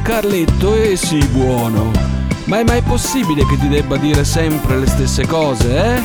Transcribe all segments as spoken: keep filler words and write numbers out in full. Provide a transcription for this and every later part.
Carletto, eh sì, buono. Ma è mai possibile che ti debba dire sempre le stesse cose, eh?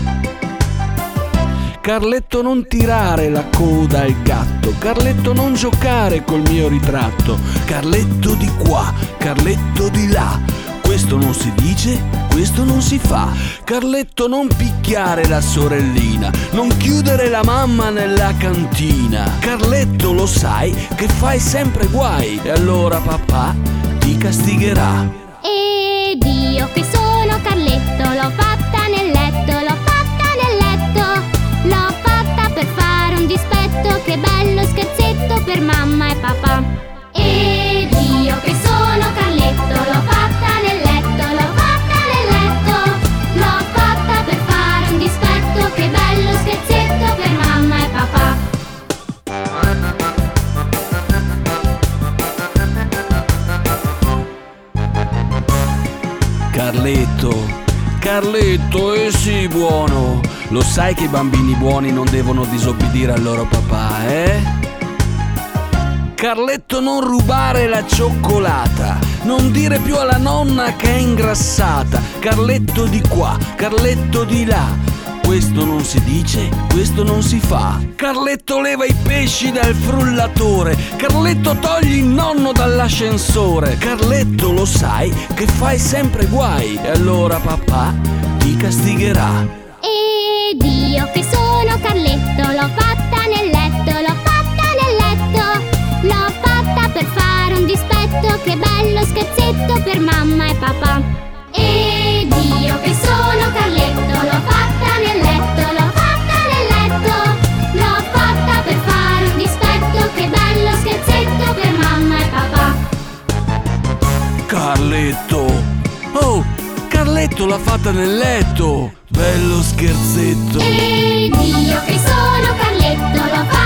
Carletto, non tirare la coda al gatto. Carletto, non giocare col mio ritratto. Carletto di qua, Carletto di là. Questo non si dice, questo non si fa. Carletto, non picchiare la sorellina, non chiudere la mamma nella cantina. Carletto, lo sai che fai sempre guai, e allora papà ti castigherà. Ed io che sono Carletto, l'ho fatta nel letto, l'ho fatta nel letto. L'ho fatta per fare un dispetto, che bello scherzetto per mamma e papà. Ed io che sono Carletto, l'ho fatta nel letto, l'ho fatta nel letto. L'ho fatta per fare un dispetto, che bello scherzetto per mamma e papà. Carletto, Carletto, eh sì, buono. Lo sai che i bambini buoni non devono disobbedire al loro papà, eh? Carletto, non rubare la cioccolata, non dire più alla nonna che è ingrassata. Carletto di qua, Carletto di là. Questo non si dice, questo non si fa. Carletto, leva i pesci dal frullatore. Carletto, togli il nonno dall'ascensore. Carletto, lo sai che fai sempre guai, e allora papà ti castigherà. Ed io che sono Carletto, l'ho fatta nel letto, l'ho fatta nel letto. L'ho fatta per fare un dispetto, che bello scherzetto per mamma e papà. Ed io che sono Carletto, l'ho fatta nel letto, l'ho fatta nel letto. L'ho fatta per fare un dispetto, che bello scherzetto per mamma e papà. Carletto, oh, Carletto l'ha fatta nel letto. Bello scherzetto. Ed io che sono Carletto, l'ho fatta